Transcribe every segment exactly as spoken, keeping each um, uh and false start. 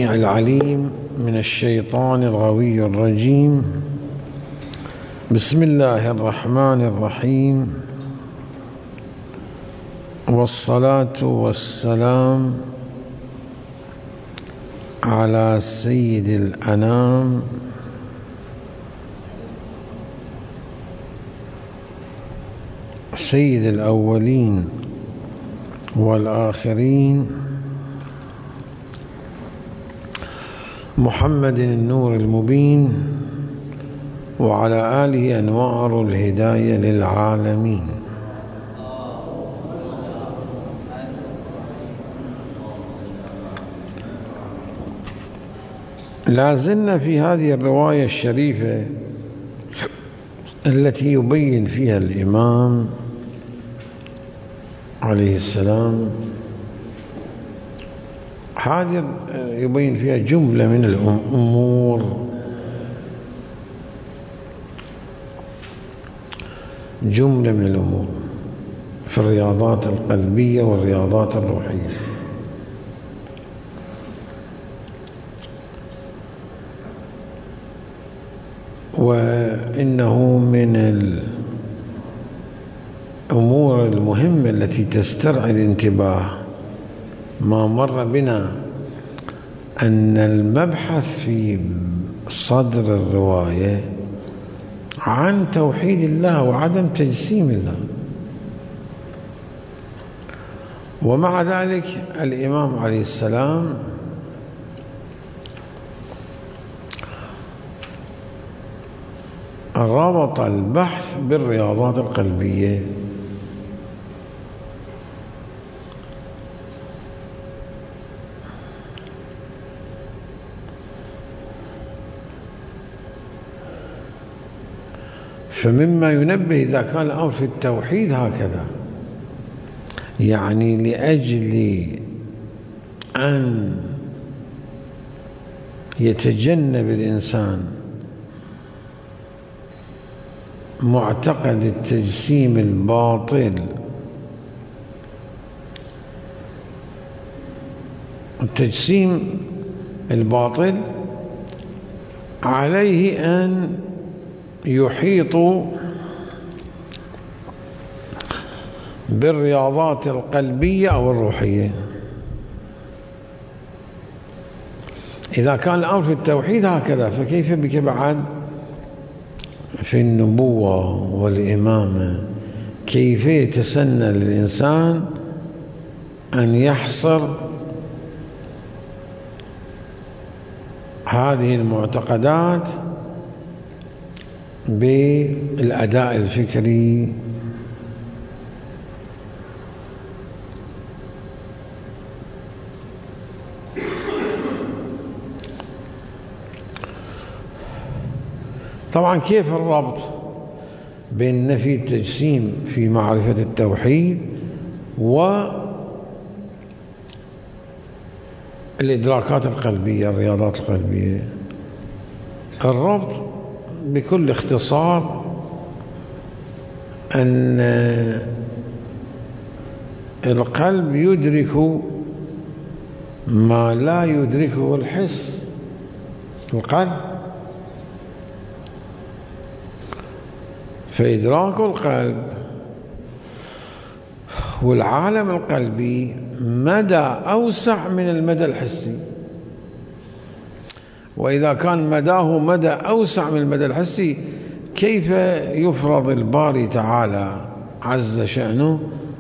السميع العليم من الشيطان الغوي الرجيم. بسم الله الرحمن الرحيم، والصلاة والسلام على سيد الأنام سيد الأولين والآخرين محمد النور المبين، وعلى آله أنوار الهداية للعالمين. لازلنا في هذه الرواية الشريفة التي يبين فيها الإمام عليه السلام، هذه يبين فيها جملة من الأمور، جملة من الأمور في الرياضات القلبية والرياضات الروحية. وإنه من الأمور المهمة التي تسترعي الانتباه ما مر بنا أن المبحث في صدر الرواية عن توحيد الله وعدم تجسيم الله، ومع ذلك الإمام عليه السلام ربط البحث بالرياضات القلبية. فمما ينبه إذا كان الأمر في التوحيد هكذا، يعني لأجل أن يتجنب الإنسان معتقد التجسيم الباطل، التجسيم الباطل عليه أن يحيط بالرياضات القلبية أو الروحية. إذا كان الأمر في التوحيد هكذا، فكيف بك بعد في النبوة والإمامة؟ كيف يتسنى للإنسان أن يحصر هذه المعتقدات بالأداء الفكري؟ طبعا كيف الربط بين نفي التجسيم في معرفة التوحيد والإدراكات القلبية، الرياضات القلبية؟ الربط بكل اختصار أن القلب يدرك ما لا يدركه الحس. القلب فإدراك القلب والعالم القلبي مدى أوسع من المدى الحسي، وإذا كان مداه مدى أوسع من المدى الحسي، كيف يفرض الباري تعالى عز شأنه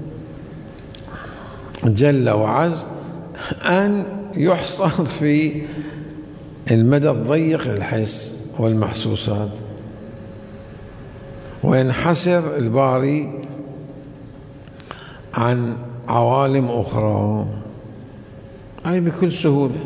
جل وعز أن يحصر في المدى الضيق للحس والمحسوسات، وينحسر الباري عن عوالم أخرى أي بكل سهولة؟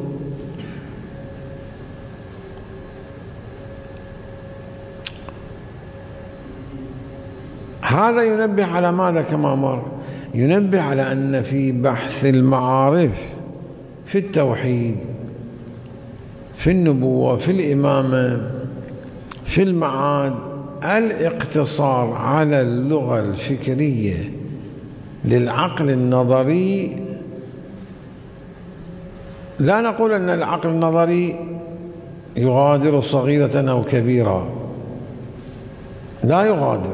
هذا ينبه على ماذا كما مر؟ ينبه على أن في بحث المعارف في التوحيد، في النبوة، في الإمامة، في المعاد، الاقتصار على اللغة الفكرية للعقل النظري لا نقول أن العقل النظري يغادر صغيرة أو كبيرة، لا يغادر.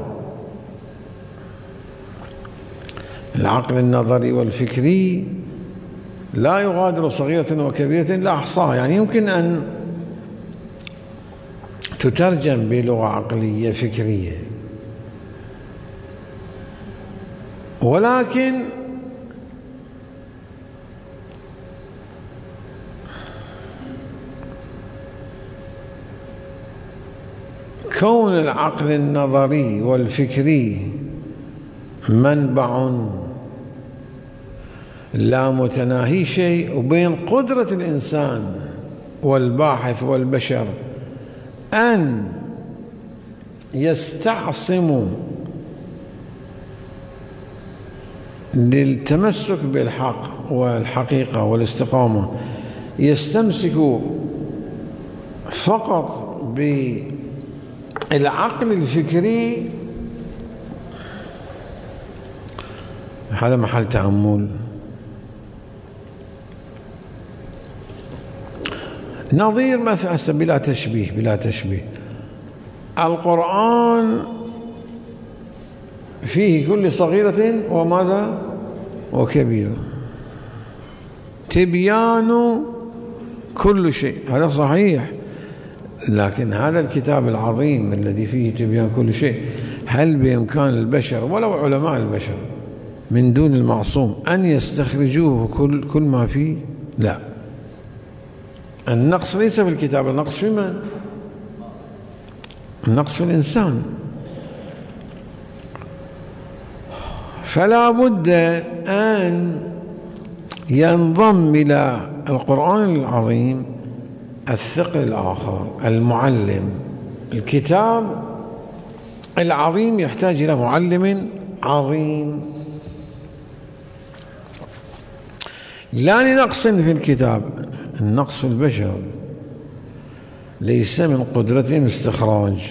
العقل النظري والفكري لا يغادر صغيرة وكبيرة لا أحصاها، يعني يمكن أن تترجم بلغة عقلية فكرية، ولكن كون العقل النظري والفكري منبع لا متناهي شيء، وبين قدرة الإنسان والباحث والبشر أن يستعصموا للتمسك بالحق والحقيقة والاستقامة، يستمسكوا فقط بالعقل الفكري، هذا محل تأمل. نظير مثلا بلا تشبيه بلا تشبيه القرآن فيه كل صغيرة وماذا وكبيرة، تبيان كل شيء، هذا صحيح. لكن هذا الكتاب العظيم الذي فيه تبيان كل شيء، هل بإمكان البشر ولو علماء البشر من دون المعصوم أن يستخرجوه كل, كل ما فيه؟ لا. النقص ليس في الكتاب، النقص في من؟ النقص في الإنسان. فلا بد أن ينضم إلى القرآن العظيم الثقل الآخر، المعلم. الكتاب العظيم يحتاج إلى معلم عظيم، لا لنقص في الكتاب، النقص في البشر ليس من قدرتهم استخراج،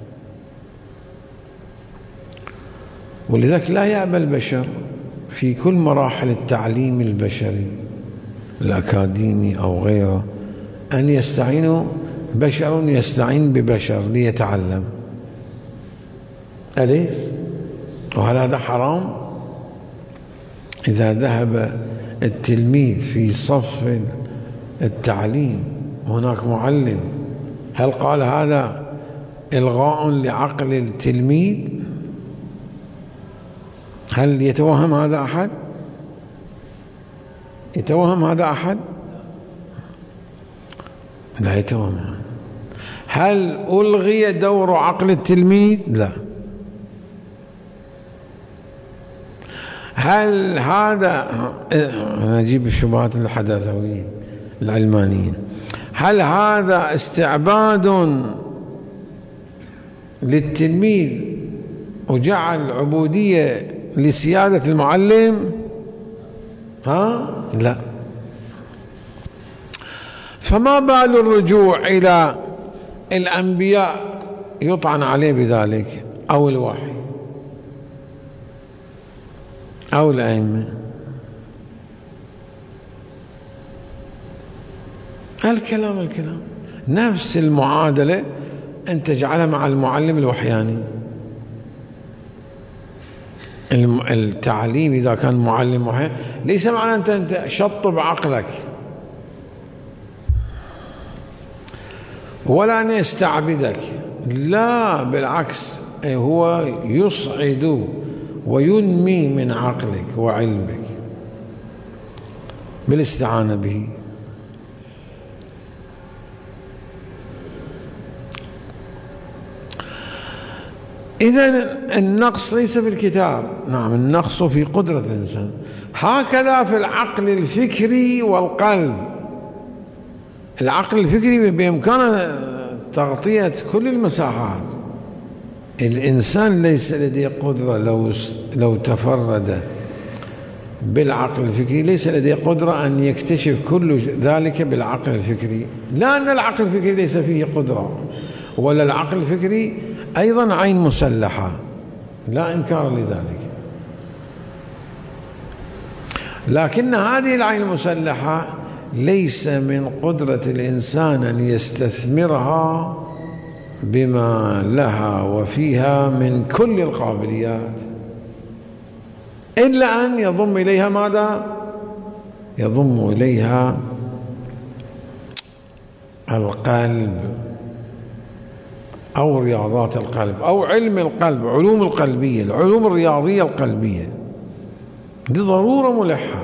ولذلك لا يأبى البشر في كل مراحل التعليم البشري الأكاديمي أو غيره أن يستعينوا، بشر يستعين ببشر ليتعلم. أليس؟ وهل هذا حرام؟ إذا ذهب التلميذ في صف التعليم هناك معلم، هل قال هذا إلغاء لعقل التلميذ؟ هل يتوهم هذا أحد؟ يتوهم هذا أحد؟ لا يتوهم. هل ألغي دور عقل التلميذ؟ لا. هل هذا، نجيب الشبهات الحداثويين العلمانيين، هل هذا استعباد للتلميذ وجعل العبودية لسيادة المعلم؟ ها؟ لا. فما بال الرجوع إلى الأنبياء يطعن عليه بذلك، أو الوحي أو الأئمة؟ الكلام الكلام نفس المعادلة أن تجعلها مع المعلم الوحياني. التعليم إذا كان معلم وحي ليس معنى أنت أنت شطب عقلك ولا أن يستعبدك، لا، بالعكس، هو يصعد وينمي من عقلك وعلمك بالاستعانة به. إذن النقص ليس في الكتاب، نعم، النقص في قدرة الإنسان. هكذا في العقل الفكري والقلب. العقل الفكري بإمكانه تغطية كل المساحات. الإنسان ليس لديه قدرة، لو لو تفرد بالعقل الفكري ليس لديه قدرة أن يكتشف كل ذلك بالعقل الفكري. لا أن العقل الفكري ليس فيه قدرة، ولا العقل الفكري أيضا عين مسلحة، لا إنكار لذلك، لكن هذه العين المسلحة ليس من قدرة الإنسان أن يستثمرها بما لها وفيها من كل القابليات، إلا أن يضم إليها ماذا؟ يضم إليها القلب أو رياضات القلب أو علم القلب، علوم القلبية، العلوم الرياضية القلبية، دي ضرورة ملحة.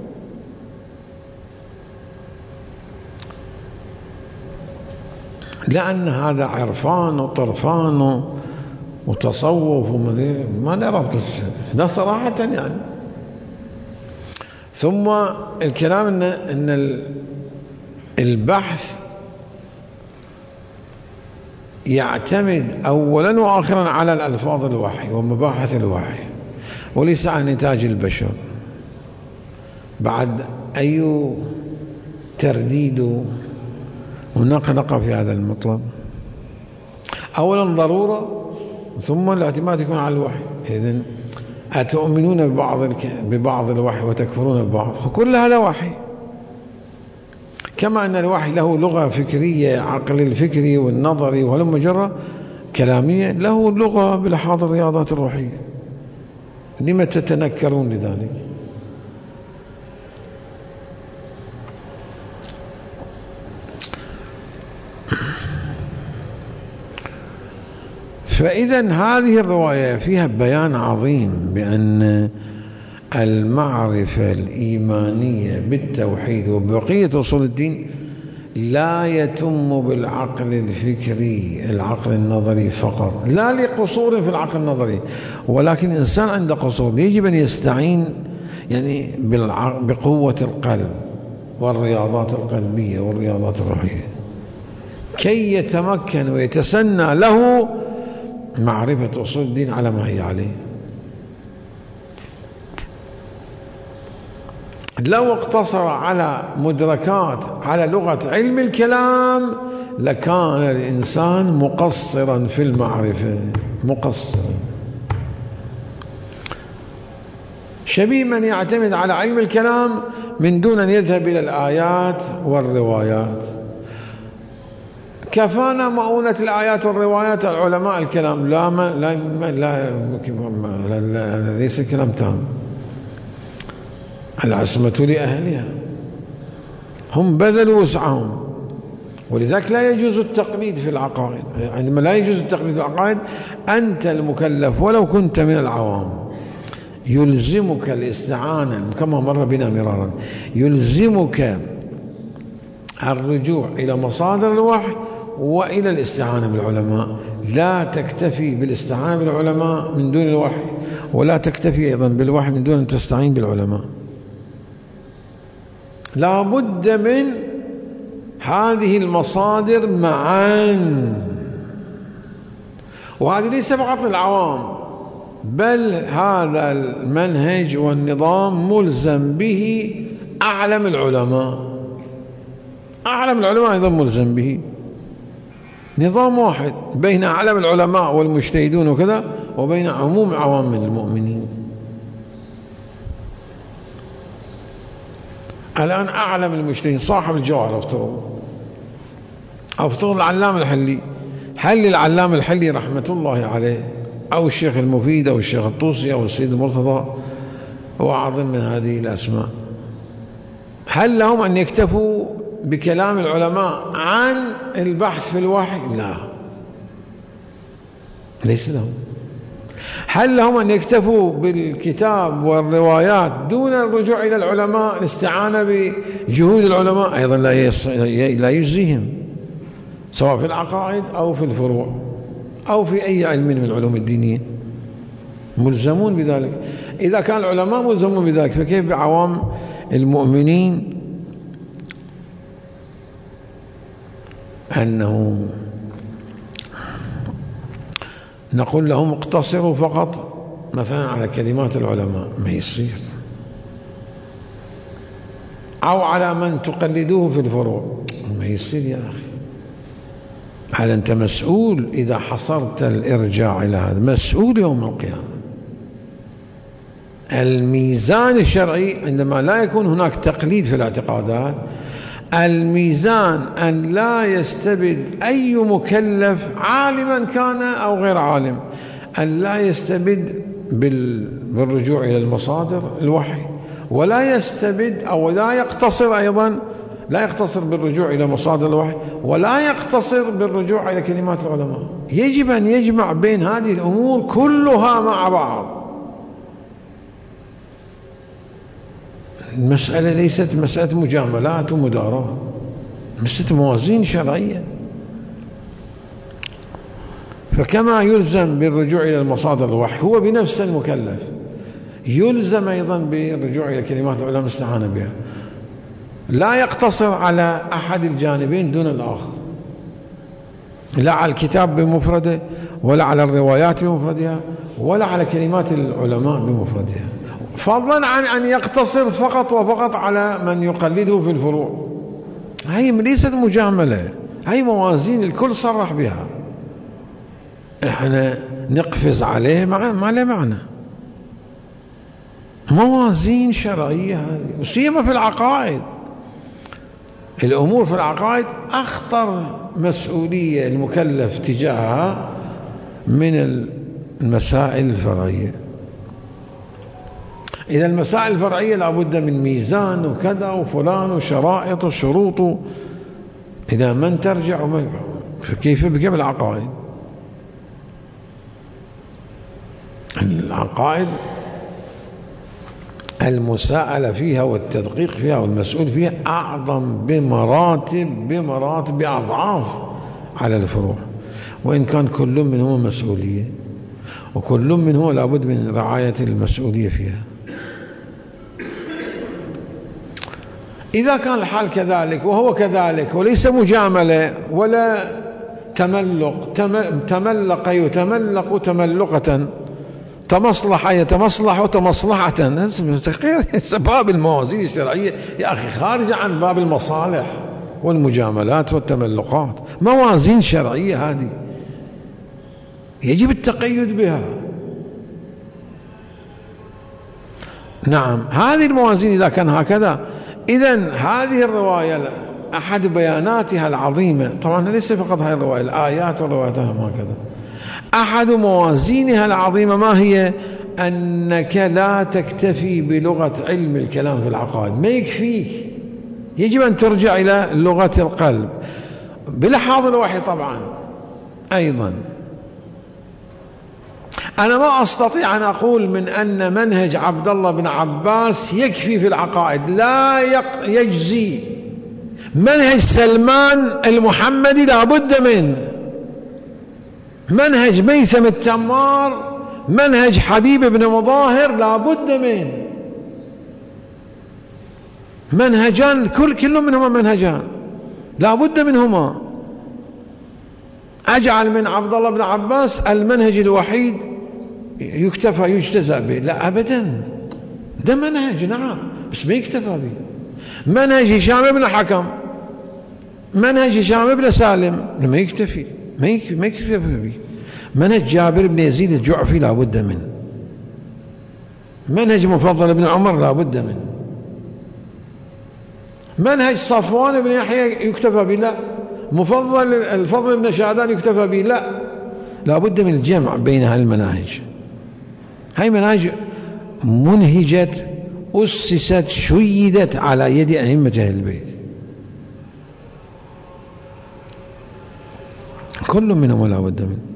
لأن هذا عرفان وطرفان وتصوف ما له ربط لا صراحة يعني. ثم الكلام إن, إن البحث يعتمد أولا وآخرا على الألفاظ الوحي ومباحث الوحي وليس عن نتاج البشر. بعد أي ترديد ونقنقة في هذا المطلب؟ أولا ضرورة، ثم الاعتماد يكون على الوحي. إذن أتؤمنون ببعض ببعض الوحي وتكفرون ببعض، كل هذا وحي. كما أن الوحي له لغة فكرية، عقل الفكري والنظري وهلم مجرة كلامية، له لغة بلحاظ الرياضات الروحية. لما تتنكرون لذلك؟ فإذا هذه الرواية فيها بيان عظيم بأن المعرفة الإيمانية بالتوحيد وبقية أصول الدين لا يتم بالعقل الفكري، العقل النظري فقط، لا لقصور في العقل النظري، ولكن الإنسان عنده قصور يجب أن يستعين يعني بقوة القلب والرياضات القلبية والرياضات الروحية كي يتمكن ويتسنى له معرفة أصول الدين على ما هي عليه. لو اقتصر على مدركات على لغة علم الكلام لكان الإنسان مقصرا في المعرفة، مقصرا شبيه من يعتمد على علم الكلام من دون أن يذهب إلى الآيات والروايات. كفانا مؤونة الآيات والروايات علماء الكلام، لا ما لا ما لا, لا, لا ليس كلام تام. العصمة لأهلها، هم بذلوا وسعهم، ولذلك لا يجوز التقليد في العقائد. عندما لا يجوز التقليد في العقائد أنت المكلف ولو كنت من العوام، يلزمك الاستعانة كما مر بنا مرارا، يلزمك الرجوع إلى مصادر الوحي وإلى الاستعانة بالعلماء. لا تكتفي بالاستعانة بالعلماء من دون الوحي، ولا تكتفي أيضا بالوحي من دون أن تستعين بالعلماء. لا بد من هذه المصادر معا، وهذه ليس فقط للعوام، بل هذا المنهج والنظام ملزم به أعلم العلماء. أعلم العلماء أيضا ملزم به. نظام واحد بين أعلم العلماء والمجتهدون وكذا وبين عموم عوام المؤمنين. الآن أعلم المجتهدين صاحب الجوهر، أفترض أفترض العلام الحلي، هل العلام الحلي رحمة الله عليه أو الشيخ المفيد أو الشيخ الطوسي أو السيد المرتضى وأعظم من هذه الأسماء، هل لهم أن يكتفوا بكلام العلماء عن البحث في الوحي؟ لا، ليس لهم. هل لهم أن يكتفوا بالكتاب والروايات دون الرجوع إلى العلماء، الاستعانة بجهود العلماء؟ أيضا لا يجزيهم، سواء في العقائد أو في الفروع أو في أي علم من العلوم الدينية، ملزمون بذلك. إذا كان العلماء ملزمون بذلك فكيف بعوام المؤمنين أنه نقول لهم اقتصروا فقط مثلا على كلمات العلماء؟ ما يصير. أو على من تقلدوه في الفروع؟ ما يصير يا أخي. هذا أنت مسؤول إذا حصرت الإرجاع إلى هذا، مسؤول يوم القيامة. الميزان الشرعي عندما لا يكون هناك تقليد في الاعتقادات، الميزان أن لا يستبد أي مكلف عالما كان أو غير عالم، أن لا يستبد بالرجوع إلى المصادر الوحي، ولا يستبد أو لا يقتصر أيضا لا يقتصر بالرجوع إلى مصادر الوحي، ولا يقتصر بالرجوع إلى كلمات العلماء. يجب أن يجمع بين هذه الأمور كلها مع بعض. المسألة ليست مسألة مجاملات ومداراة، مسألة موازين شرعية. فكما يلزم بالرجوع إلى المصادر الوحي هو بنفس المكلف، يلزم أيضا بالرجوع إلى كلمات العلماء استعان بها، لا يقتصر على أحد الجانبين دون الآخر، لا على الكتاب بمفرده، ولا على الروايات بمفردها، ولا على كلمات العلماء بمفردها، فضلا عن أن يقتصر فقط وفقط على من يقلده في الفروع. هي ليست مجاملة، هي موازين الكل صرح بها، احنا نقفز عليه ما له معنى. موازين شرعية هذه، وسيما في العقائد. الأمور في العقائد أخطر مسؤولية المكلف تجاهها من المسائل الفرعية. إذا المسائل الفرعية لابد من ميزان وكذا وفلان وشرائط وشروط، إلى من ترجع ومن كيف بكيف العقائد. العقائد المساءلة فيها والتدقيق فيها والمسؤول فيها أعظم بمراتب بمراتب بأضعاف على الفروع، وإن كان كل منهما مسؤولية، وكل منهما لابد من رعاية المسؤولية فيها. إذا كان الحال كذلك وهو كذلك، وليس مجاملة ولا تملق، تملق يتملق تملقة، تمصلح يتمصلح تمصلحة، غير باب الموازين الشرعية يا أخي خارجة عن باب المصالح والمجاملات والتملقات. موازين شرعية هذه يجب التقيد بها. نعم، هذه الموازين إذا كان هكذا، إذن هذه الرواية أحد بياناتها العظيمة، طبعا ليس فقط هذه الرواية، الآيات والروايات هكذا، أحد موازينها العظيمة ما هي؟ أنك لا تكتفي بلغة علم الكلام في العقائد، ما يكفيك، يجب أن ترجع إلى لغة القلب بلحاظ الوحي. طبعا أيضا أنا ما أستطيع أن أقول من أن منهج عبد الله بن عباس يكفي في العقائد، لا يجزي. منهج سلمان المحمدي لا بد منه، منهج ميثم التمار، منهج حبيب بن مظاهر لا بد منه. منهجان كل كل منهما منهجان لا بد منهما. أجعل من عبد الله بن عباس المنهج الوحيد يكتفى يجتزى به؟ لا أبدا، ده منهج نعم بس ما يكتفى به. منهج هشام بن حكم، منهج هشام بن سالم ما يكتفي، ما يكتفي به. منهج جابر بن يزيد الجعفي لا بد منه. منهج مفضل بن عمر لا بد منه. منهج صفوان بن يحيى يكتفى به؟ لا. مفضل الفضل بن شعدان يكتفى به؟ لا. لا بد من الجمع بين هالمناهج. هاي مناهج منهجت، أسست، شيدت على يد أئمة أهل البيت، كل منهم لا بد منه.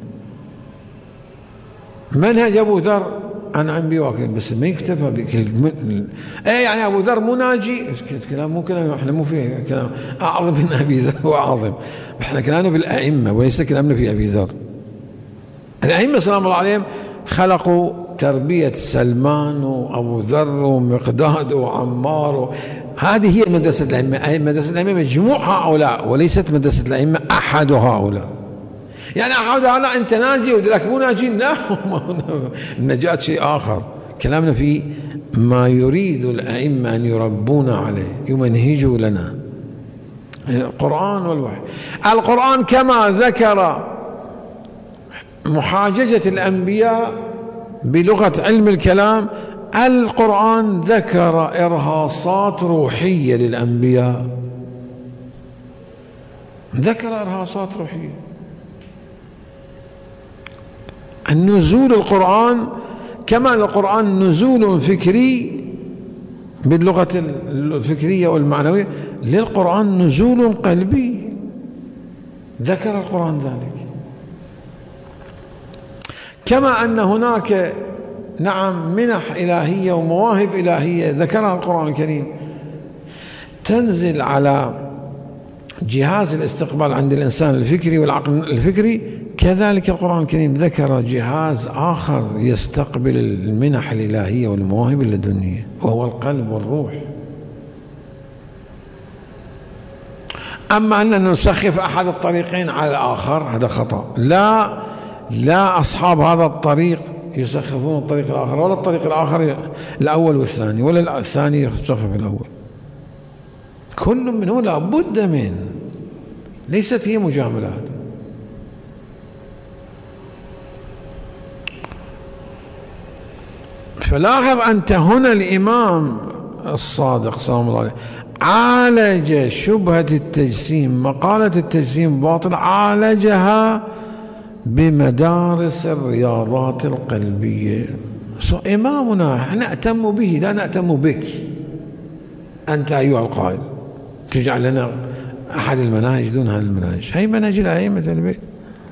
منهج أبو ذر عن عن بواكر بس ما يكتفى بكلمة. ايه يعني أبو ذر مناجي، كلام مو كلام، احنا مو فيه كلام أعظم من أبي ذر، هو أعظم، احنا كلامنا بالأئمة وليس كلامنا في أبي ذر. الأئمة سلام الله عليهم خلقوا تربية سلمان وأبو ذر ومقداد وعمار و... هذه هي مدرسة الأئمة. مدرسة الأئمة مجموع هؤلاء وليست مدرسة الأئمة أحد هؤلاء. يعني أحد هؤلاء أنت ناجي ولك مو ناجين، لا، النجاة شيء آخر. كلامنا في ما يريد الأئمة أن يربونا عليه، يمنهجوا لنا القرآن والوحي. القرآن كما ذكر محاججة الأنبياء بلغة علم الكلام، القرآن ذكر إرهاصات روحية للأنبياء ذكر إرهاصات روحية. النزول القرآن كما القرآن نزول فكري باللغة الفكرية والمعنوية، للقرآن نزول قلبي، ذكر القرآن ذلك. كما أن هناك نعم منح إلهية ومواهب إلهية ذكرها القرآن الكريم تنزل على جهاز الاستقبال عند الإنسان الفكري والعقل الفكري، كذلك القرآن الكريم ذكر جهاز آخر يستقبل المنح الإلهية والمواهب اللدنية، وهو القلب والروح. أما أن نسخف أحد الطريقين على الآخر هذا خطأ. لا لا أصحاب هذا الطريق يسخفون الطريق الآخر، ولا الطريق الآخر الأول والثاني، ولا الثاني يسخف الأول. كل منه لا بد من، ليست هي مجاملات. فلاحظ أنت هنا الإمام الصادق سلام الله عليه عالج شبهة التجسيم، مقالة التجسيم باطل، عالجها بمدارس الرياضات القلبية. إمامنا نأتم به لا نأتم بك أنت أيها القائل، تجعل لنا أحد المناهج دون هذه المناهج. هي منهج الأئمة البيت.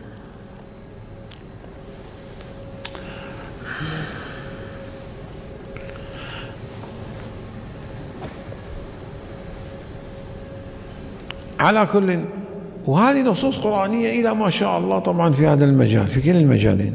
على كل، وهذه نصوص قرآنية إلى ما شاء الله طبعا في هذا المجال، في كلا المجالين،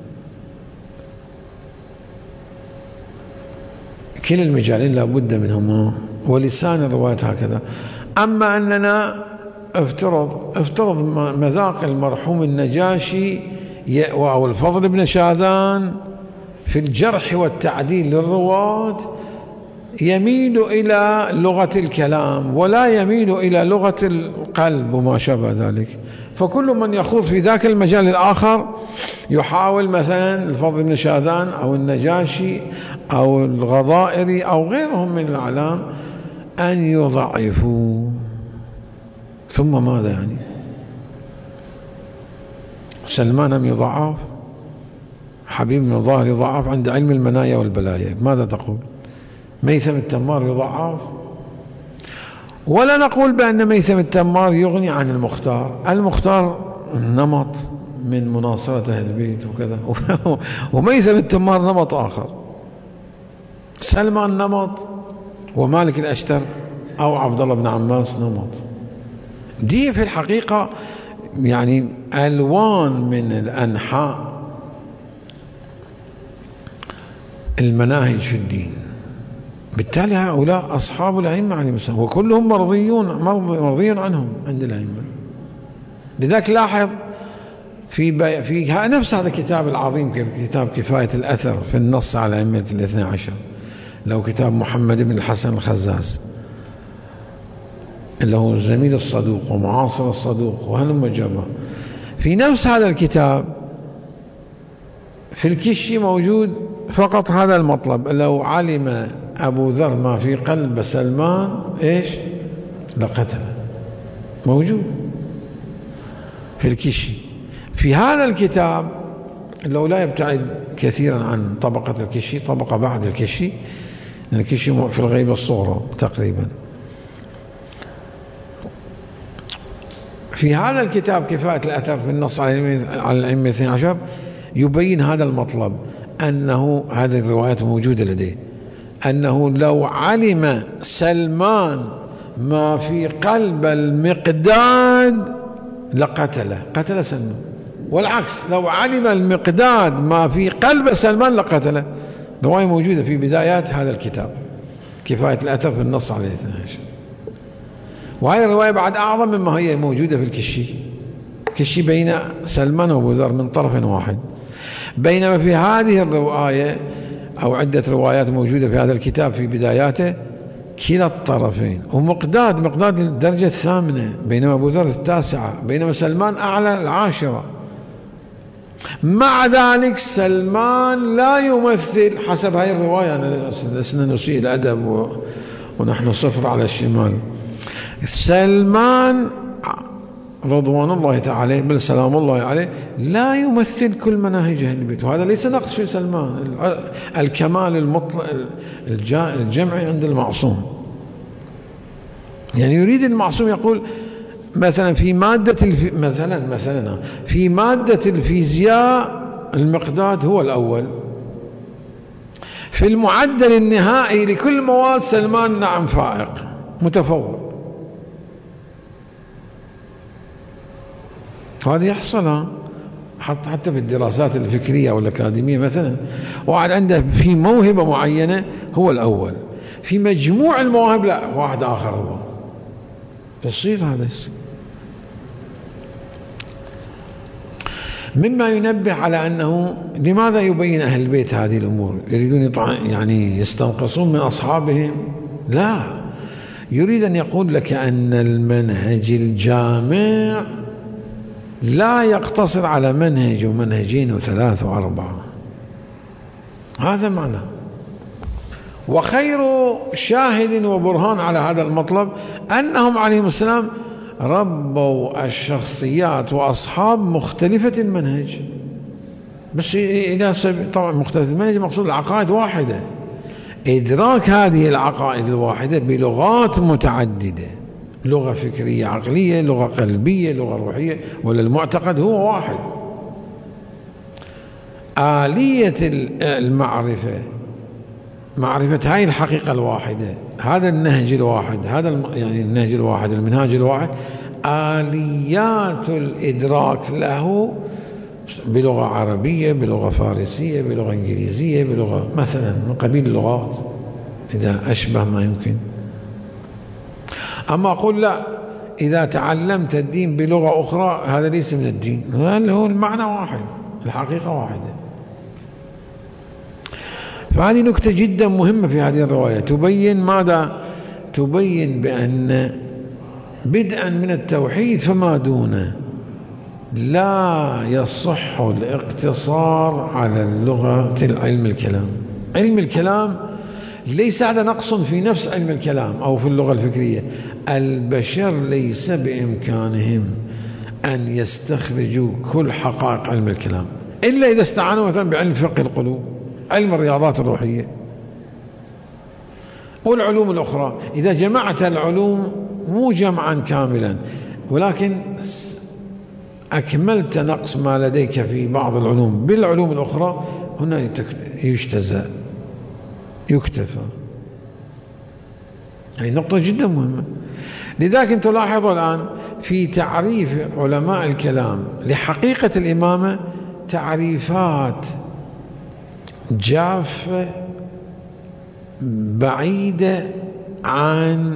كلا المجالين لا بد منهما، ولسان الروايات هكذا. أما أننا افترض افترض مذاق المرحوم النجاشي أو الفضل بن شاذان في الجرح والتعديل للرواة يميل إلى لغة الكلام ولا يميل إلى لغة القلب وما شابه ذلك، فكل من يخوض في ذاك المجال الآخر يحاول مثلا الفضل بن شاذان أو النجاشي أو الغضائري أو غيرهم من الأعلام أن يضعفوا. ثم ماذا يعني؟ سلمان أم يضعف؟ حبيب بن ظاهر يضعف عند علم المنايا والبلايا، ماذا تقول؟ ميثم التمار يضعف؟ ولا نقول بأن ميثم التمار يغني عن المختار. المختار نمط من مناصرة أهل البيت وكذا، وميثم التمار نمط آخر، سلمان نمط، ومالك الأشتر أو عبد الله بن عماس نمط. دي في الحقيقة يعني ألوان من الأنحاء المناهج في الدين. بالتالي هؤلاء أصحاب الأئمة عليهم السلام وكلهم مرضيون مرضي عنهم عند الأئمة. لذلك لاحظ في بي في نفس هذا الكتاب العظيم كتاب كفاية الأثر في النص على أئمة الاثنى عشر، لو كتاب محمد بن الحسن الخزاز اللي هو زميل الصدوق ومعاصر الصدوق وهلم جرة، في نفس هذا الكتاب في الكشي موجود فقط هذا المطلب: لو علم أبو ذر ما في قلب سلمان إيش لقتله. موجود في الكشي. في هذا الكتاب لو لا يبتعد كثيرا عن طبقة الكشي، طبقة بعد الكشي، الكشي في الغيبة الصغرى تقريبا. في هذا الكتاب كفاية الأثر في النص على الأئمة الاثني عشر يبين هذا المطلب، أنه هذه الروايات موجودة لديه، أنه لو علم سلمان ما في قلب المقداد لقتله، قتل سلمان. والعكس، لو علم المقداد ما في قلب سلمان لقتله. رواية موجودة في بدايات هذا الكتاب كفاية الأثر في النص على الاثني عشر. وهي الرواية بعد أعظم مما هي موجودة في الكشي. الكشي بين سلمان وأبو ذر من طرف واحد، بينما في هذه الرواية أو عدة روايات موجودة في هذا الكتاب في بداياته كلا الطرفين. ومقداد مقداد الدرجة الثامنة، بينما أبو ذر التاسعة، بينما سلمان أعلى العاشرة. مع ذلك سلمان لا يمثل حسب هذه الرواية. أنا لسنا نسيء الأدب ونحن صفر على الشمال. سلمان رضوان الله تعالى بل سلام الله عليه لا يمثل كل مناهج أهل البيت، وهذا ليس نقص في سلمان، الكمال المطلق الجمعي عند المعصوم. يعني يريد المعصوم يقول مثلا في مادة الف... مثلا مثلا في مادة الفيزياء المقداد هو الأول، في المعدل النهائي لكل مواد سلمان نعم فائق متفوق. هذا يحصل حتى حتى في الدراسات الفكرية والأكاديمية مثلا، واحد عنده في موهبة معينة هو الأول، في مجموع المواهب لا واحد آخر هو، يصير هذا يصير. مما ينبه على أنه لماذا يبين أهل البيت هذه الأمور؟ يريدون يعني يستنقصون من أصحابهم؟ لا، يريد أن يقول لك أن المنهج الجامع لا يقتصر على منهج ومنهجين وثلاث وأربعة، هذا معناه. وخير شاهد وبرهان على هذا المطلب أنهم عليهم السلام ربوا الشخصيات وأصحاب مختلفة المنهج، بس إلى سبيل طبعا مختلفة المنهج مقصود العقائد واحدة، إدراك هذه العقائد الواحدة بلغات متعددة، لغة فكرية عقلية، لغة قلبية، لغة روحية، ولا المعتقد هو واحد. آلية المعرفة معرفة هاي الحقيقة الواحدة، هذا النهج الواحد، هذا يعني النهج الواحد المنهاج الواحد، آليات الإدراك له بلغة عربية، بلغة فارسية، بلغة إنجليزية، بلغة مثلا من قبيل اللغات إذا أشبه ما يمكن. أما أقول لا، إذا تعلمت الدين بلغة أخرى هذا ليس من الدين، هذا هو المعنى واحد، الحقيقة واحدة. فهذه نكتة جدا مهمة في هذه الرواية، تبين ماذا؟ تبين بأن بدءا من التوحيد فما دونه لا يصح الاقتصار على اللغة علم الكلام. علم الكلام ليس هذا نقص في نفس علم الكلام أو في اللغة الفكرية، البشر ليس بإمكانهم أن يستخرجوا كل حقائق علم الكلام إلا إذا استعانوا مثلا بعلم فقه القلوب، علم الرياضات الروحية والعلوم الأخرى. إذا جمعت العلوم مو جمعا كاملا، ولكن أكملت نقص ما لديك في بعض العلوم بالعلوم الأخرى، هنا يجتزأ يكتفى. هذه نقطة جدا مهمة. لذلك أنت لاحظوا الآن في تعريف علماء الكلام لحقيقة الإمامة تعريفات جافة بعيدة عن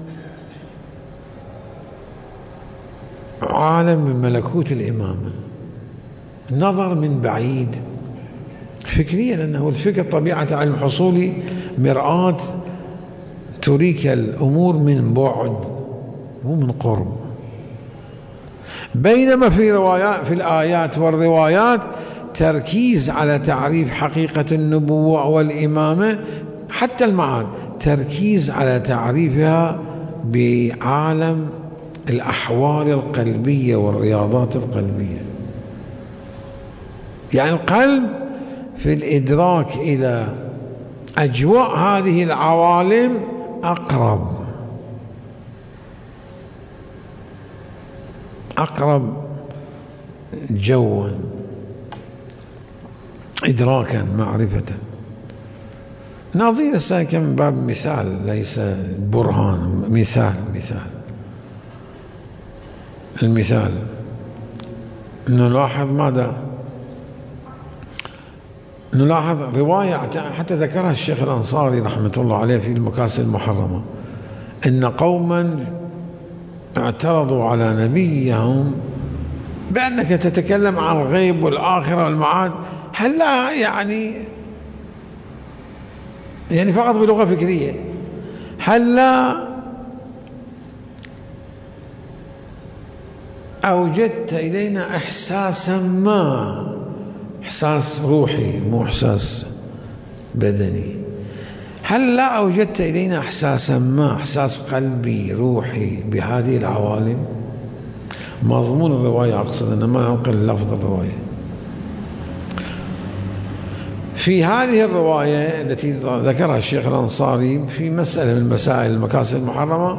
عالم من ملكوت الإمامة، نظر من بعيد فكريا، لأنه الفكر طبيعة علم حصولي مرآة تريك الأمور من بعد مو من قرب. بينما في روايات في الآيات والروايات تركيز على تعريف حقيقة النبوة والإمامة، حتى المعاد تركيز على تعريفها بعالم الأحوال القلبية والرياضات القلبية. يعني القلب في الإدراك إلى أجواء هذه العوالم أقرب أقرب جوا، إدراكا، معرفة. نظير الساكن من باب مثال ليس برهان، مثال مثال المثال نلاحظ ماذا؟ نلاحظ رواية حتى ذكرها الشيخ الأنصاري رحمة الله عليه في المكاسب المحرمة، إن قوما اعترضوا على نبيهم بأنك تتكلم عن الغيب والآخرة والمعاد، هل لا يعني يعني فقط بلغة فكرية، هل لا أوجدت إلينا إحساسا ما، إحساس روحي مو إحساس بدني، هل لا أوجدت إلينا إحساسا ما، إحساس قلبي روحي بهذه العوالم؟ مضمون الرواية أقصد، أنا ما أنقل لفظ الرواية. في هذه الرواية التي ذكرها الشيخ الأنصاري في مسألة من مسائل المكاسب المحرمة،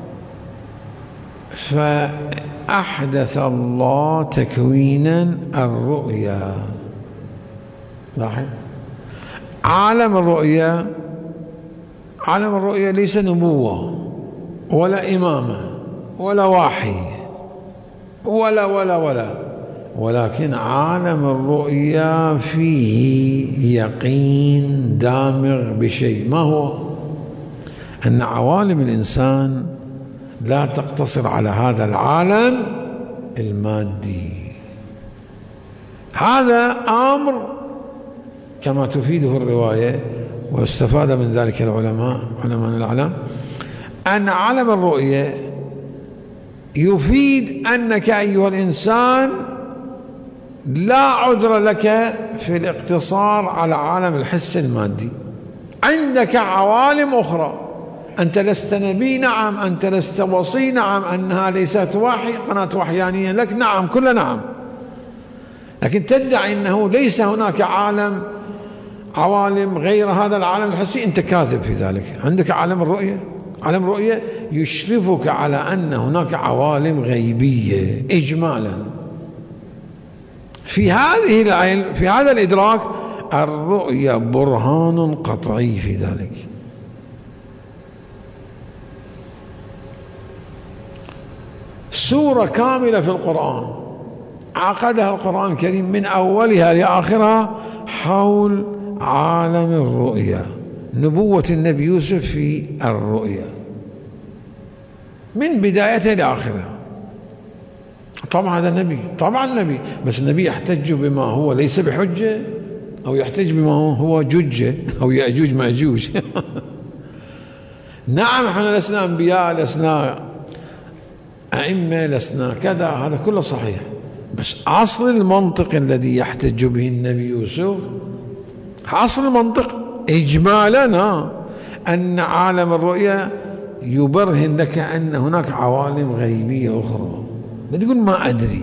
فأحدث الله تكوينا الرؤيا. لاحظ، عالم الرؤيا، عالم الرؤيا ليس نبوة ولا إمامة ولا وحي ولا ولا ولا ولكن عالم الرؤيا فيه يقين دامغ بشيء، ما هو؟ أن عوالم الإنسان لا تقتصر على هذا العالم المادي. هذا أمر كما تفيده الرواية، واستفاد من ذلك العلماء علماء الأعلام، أن عالم الرؤية يفيد أنك أيها الإنسان لا عذر لك في الاقتصار على عالم الحس المادي، عندك عوالم أخرى. أنت لست نبي، نعم. أنت لست وصي، نعم. أنها ليست وحي، قناة وحيانية لك، نعم. كل نعم. لكن تدعي أنه ليس هناك عالم عوالم غير هذا العالم الحسي، أنت كاذب في ذلك. عندك عالم الرؤية، عالم الرؤية يشرفك على أن هناك عوالم غيبية إجمالا. في هذه العلم، في هذا الإدراك، الرؤية برهان قطعي في ذلك. سورة كاملة في القرآن عقدها القرآن الكريم من أولها لآخرها حول عالم الرؤيا، نبوة النبي يوسف في الرؤيا من بدايته لآخرها. طبعا هذا نبي، طبعا نبي، بس النبي يحتج بما هو ليس بحجة، أو يحتج بما هو ججة، أو يأجوج مأجوج. نعم، احنا لسنا أنبياء، لسنا أئمة، لسنا كذا، هذا كله صحيح، بس أصل المنطق الذي يحتج به النبي يوسف، أصل المنطق إجمالا أن عالم الرؤيا يبرهن لك أن هناك عوالم غيبية أخرى. لا تقول ما أدري،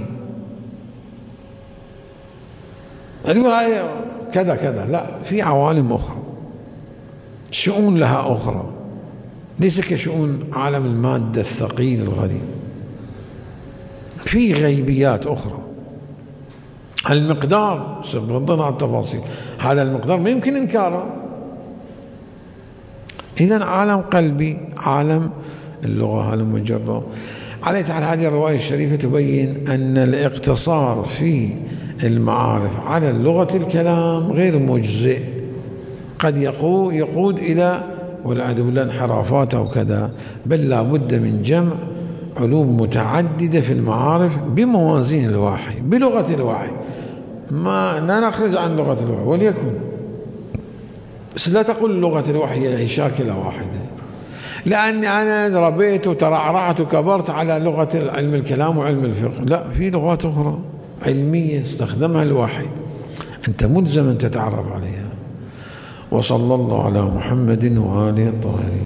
لا تقول هاي كذا كذا، لا، في عوالم أخرى، شؤون لها أخرى، ليس كشؤون عالم المادة الثقيل الغريب. في غيبيات أخرى. المقدار بغض عن التفاصيل، هذا المقدار ما يمكن إنكاره. إذن عالم قلبي، عالم اللغة، هذا مجرد. على تعالى هذه الرواية الشريفة تبين أن الاقتصار في المعارف على اللغة الكلام غير مجزئ، قد يقود إلى والعياذ بالله انحرافات أو كذا، بل لا بد من جمع علوم متعددة في المعارف بموازين الوحي، بلغة الوحي، ما لا نخرج عن لغة الوحي وليكن، بس لا تقول لغة الوحي هي شاكلة واحدة، لأني أنا ربيت وترعرعت وكبرت على لغة علم الكلام وعلم الفقه. لا، في لغات أخرى علمية استخدمها الوحي، أنت ملزم أن تتعرف عليها. وصلى الله على محمد وآله الطاهرين.